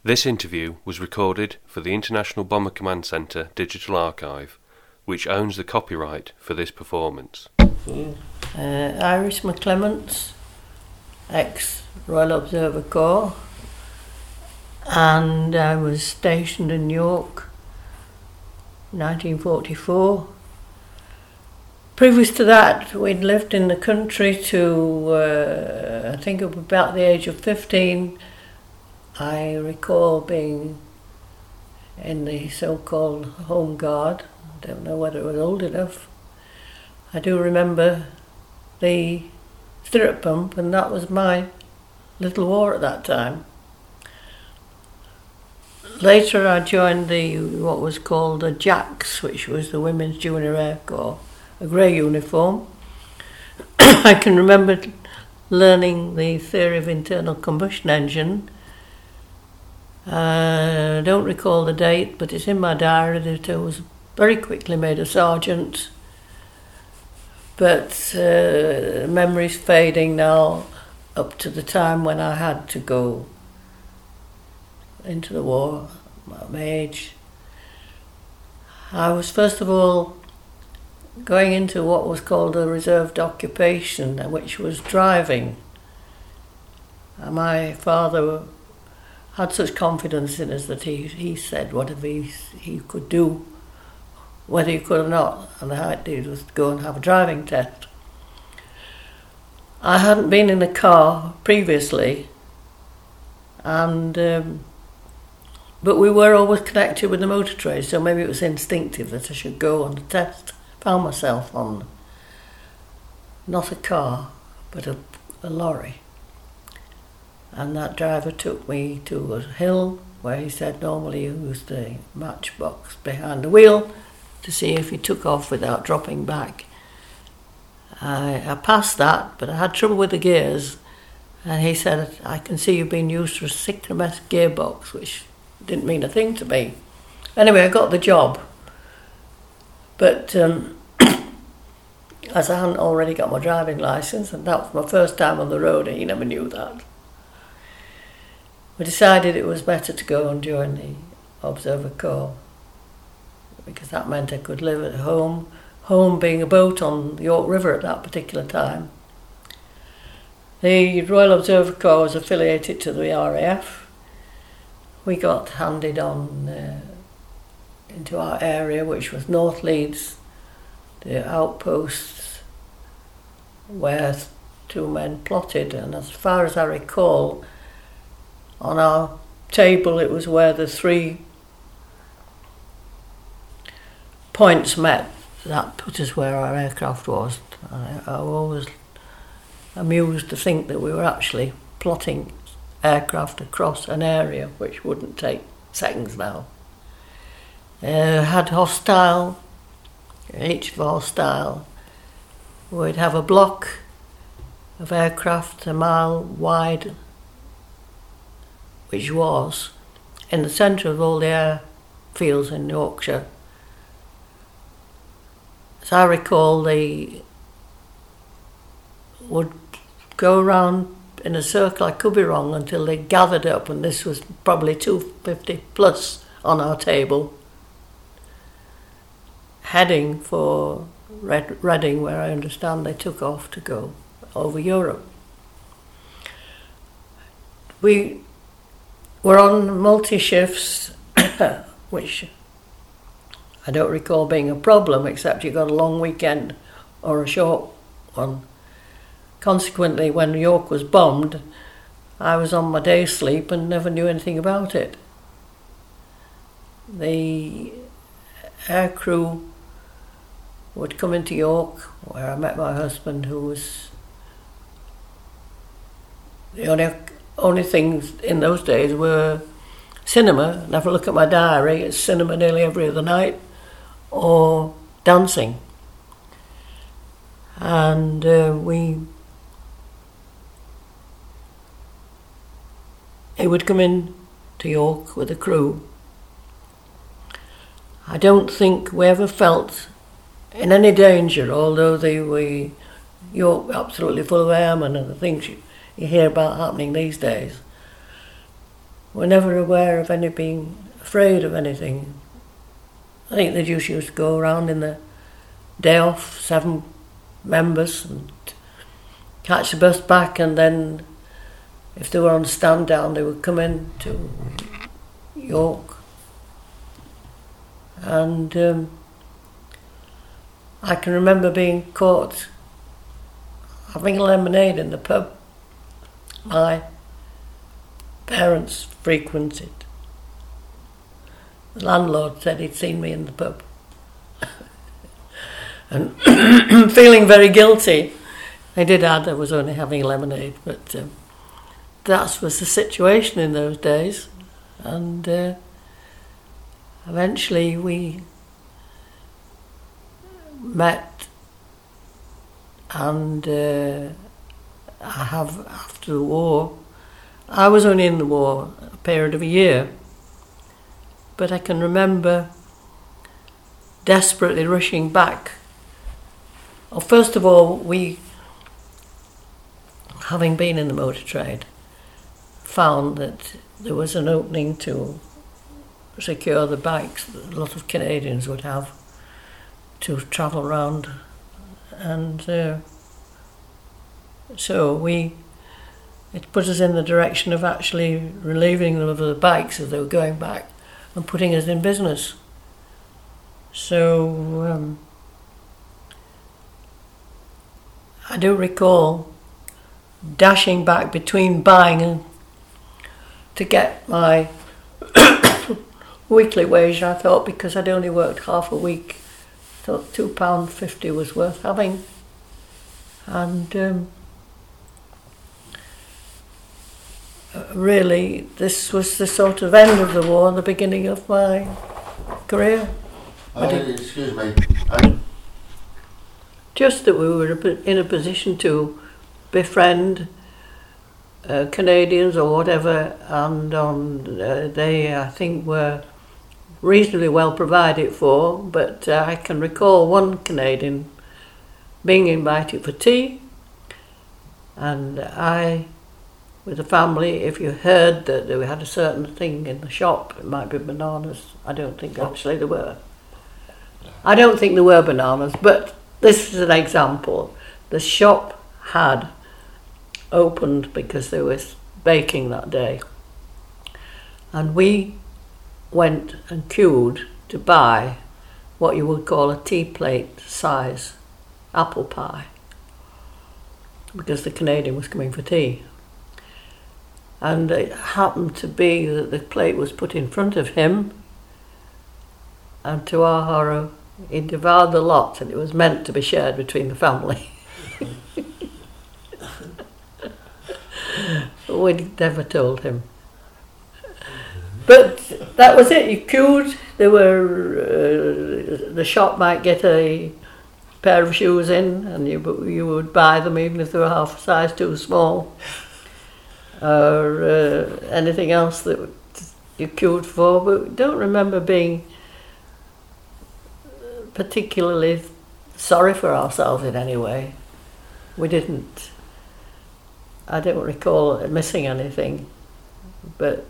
This interview was recorded for the International Bomber Command Centre Digital Archive, which owns the copyright for this performance. Iris McClements, ex-Royal Observer Corps, and I was stationed in York 1944. Previous to that, we'd lived in the country to, I think about the age of 15. I recall being in the so-called Home Guard. I don't know whether it was old enough. I do remember the stirrup pump, and that was my little war at that time. Later I joined what was called the JACS, which was the Women's Junior Air Corps, a grey uniform. I can remember learning the theory of internal combustion engine. I don't recall the date, but it's in my diary that I was very quickly made a sergeant. But memory's fading now up to the time when I had to go into the war at my age. I was first of all going into what was called a reserved occupation, which was driving. And my father had such confidence in us that he said whatever he could do, whether he could or not, and the idea was to go and have a driving test. I hadn't been in a car previously, and but we were always connected with the motor trade, so maybe it was instinctive that I should go on the test. Found myself on not a car, but a lorry. And that driver took me to a hill where he said normally you use the matchbox behind the wheel to see if he took off without dropping back. I passed that, but I had trouble with the gears, and he said, I can see you've been used to a cyclometric gearbox, which didn't mean a thing to me. Anyway, I got the job, but as I hadn't already got my driving licence, and that was my first time on the road, and he never knew that, we decided it was better to go and join the Observer Corps, because that meant I could live at home being a boat on the York River at that particular time. The Royal Observer Corps was affiliated to the RAF. We got handed on into our area, which was North Leeds, the outposts where two men plotted, and as far as I recall, on our table it was where the 3 points met. That put us where our aircraft was. I was always amused to think that we were actually plotting aircraft across an area which wouldn't take seconds now. Had hostile, each hostile would have a block of aircraft a mile wide, which was in the centre of all the airfields in Yorkshire. As I recall, they would go around in a circle, I could be wrong, until they gathered up, and this was probably 250 plus on our table, heading for Reading, where I understand they took off to go over Europe. We were on multi-shifts, which I don't recall being a problem, except you got a long weekend or a short one. Consequently, when New York was bombed, I was on my day's sleep and never knew anything about it. The air crew would come into York, where I met my husband, who was the only things in those days were cinema, and if I look at my diary, it's cinema nearly every other night, or dancing. And he would come in to York with a crew. I don't think we ever felt in any danger, although they were York absolutely full of airmen and the things you hear about happening these days. were never aware of any being afraid of anything. I think they just used to go around in the day off, 7 members, and catch the bus back, and then if they were on stand down, they would come in to York. And I can remember being caught having lemonade in the pub my parents frequented. The landlord said he'd seen me in the pub. And feeling very guilty, I did add I was only having lemonade, but that was the situation in those days. And eventually we met, and after the war, I was only in the war a period of a year, but I can remember desperately rushing back. Well, first of all, we, having been in the motor trade, found that there was an opening to secure the bikes that a lot of Canadians would have to travel around, and so it put us in the direction of actually relieving them of the bikes as they were going back and putting us in business. So I do recall dashing back between buying and to get my weekly wage, I thought, because I'd only worked half a week, I thought £2.50 was worth having. And really, this was the sort of end of the war, the beginning of my career. Excuse me. Just that we were in a position to befriend Canadians or whatever, and they, I think, were reasonably well provided for, but I can recall one Canadian being invited for tea, and I, with the family, if you heard that they had a certain thing in the shop, it might be bananas. I don't think actually there were. I don't think there were bananas, but this is an example. The shop had opened because there was baking that day, and we went and queued to buy what you would call a tea plate size apple pie, because the Canadian was coming for tea. And it happened to be that the plate was put in front of him, and to our horror, he devoured the lot, and it was meant to be shared between the family. But we never told him. But that was it. You queued. There were the shop might get a pair of shoes in, and you would buy them even if they were half a size too small, or anything else that you queued for. But we don't remember being particularly sorry for ourselves in any way. We didn't. I don't recall missing anything, but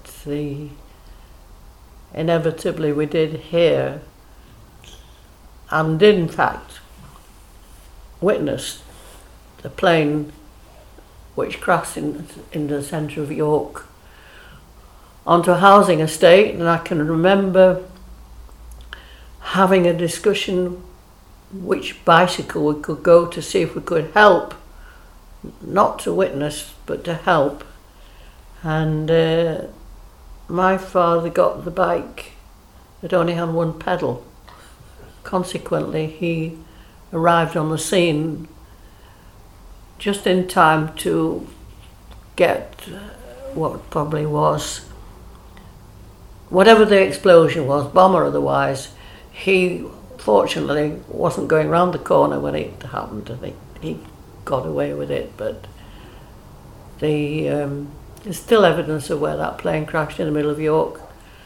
inevitably we did hear, and did in fact witness, the plane which crashed in the centre of York onto a housing estate. And I can remember having a discussion which bicycle we could go to see if we could help, not to witness but to help. And my father got the bike that only had one pedal. Consequently, he arrived on the scene just in time to get what probably was, whatever the explosion was, bomb or otherwise. He fortunately wasn't going round the corner when it happened. I think he got away with it, but there's still evidence of where that plane crashed in the middle of York.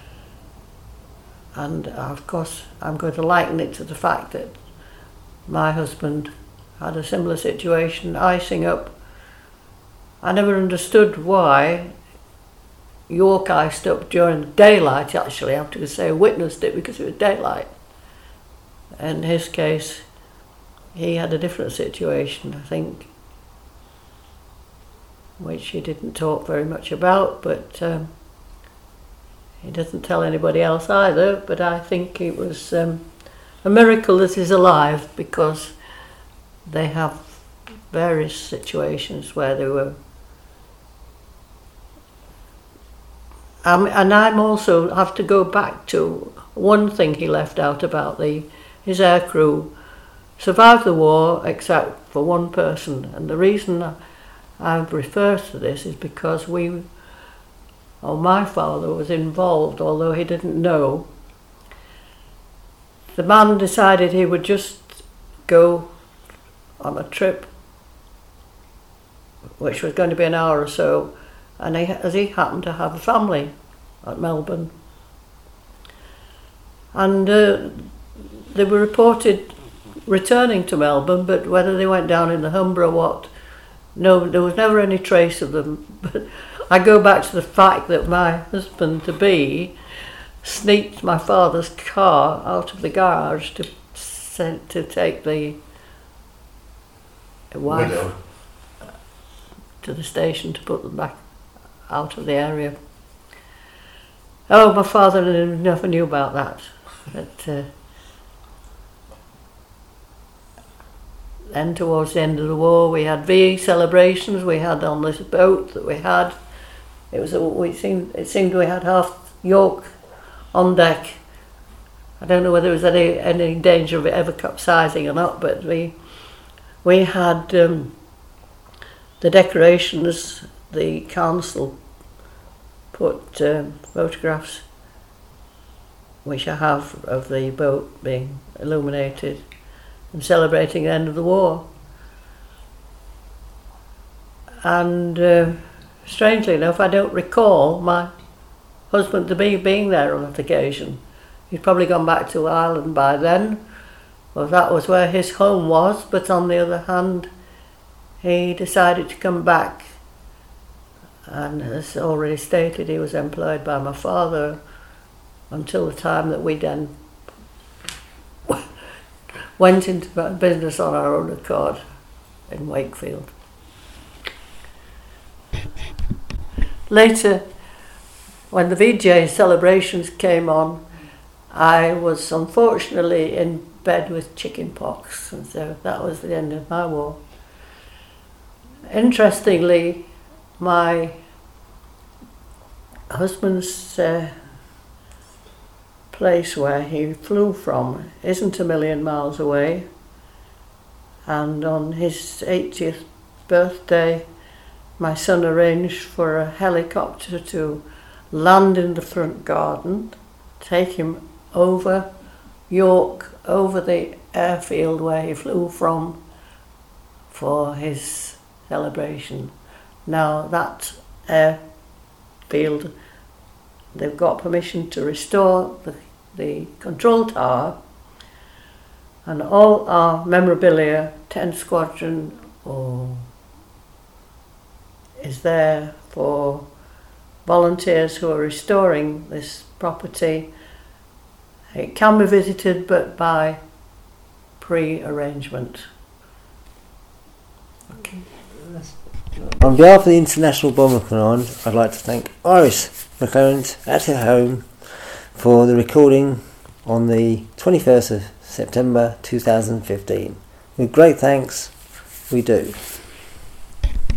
And of course I'm going to liken it to the fact that my husband had a similar situation, icing up. I never understood why York iced up during daylight, actually. I have to say I witnessed it because it was daylight. In his case, he had a different situation, I think, which he didn't talk very much about, but he doesn't tell anybody else either. But I think it was a miracle that he's alive, because they have various situations where they were. And I'm also have to go back to one thing he left out about his air crew survived the war except for one person. And the reason I refer to this is because my father was involved, although he didn't know. The man decided he would just go on a trip, which was going to be an hour or so, and as he happened to have a family at Melbourne. And they were reported returning to Melbourne, but whether they went down in the Humber or what, no, there was never any trace of them. But I go back to the fact that my husband-to-be sneaked my father's car out of the garage to take the wife Widow. to the station to put them back out of the area. Oh, my father never knew about that. But then towards the end of the war, we had VE celebrations. We had on this boat that we had. It seemed we had half York on deck. I don't know whether there was any danger of it ever capsizing or not, but we had the decorations. The council put photographs, which I have, of the boat being illuminated and celebrating the end of the war. And strangely enough, I don't recall my husband-to-be being there on that occasion. He'd probably gone back to Ireland by then, or that was where his home was, but on the other hand, he decided to come back. And as already stated, he was employed by my father until the time that we then went into business on our own accord in Wakefield. Later, when the VJ celebrations came on, I was unfortunately in bed with chicken pox, and so that was the end of my war. Interestingly, my husband's place where he flew from isn't a million miles away, and on his 80th birthday my son arranged for a helicopter to land in the front garden, take him over York, over the airfield where he flew from for his celebration. Now that airfield, they've got permission to restore the control tower, and all our memorabilia, 10th Squadron, is there for volunteers who are restoring this property. It can be visited, but by pre-arrangement. Okay. On behalf of the International Bomber Command, I'd like to thank Iris McClelland at her home for the recording on the 21st of September 2015. With great thanks, we do.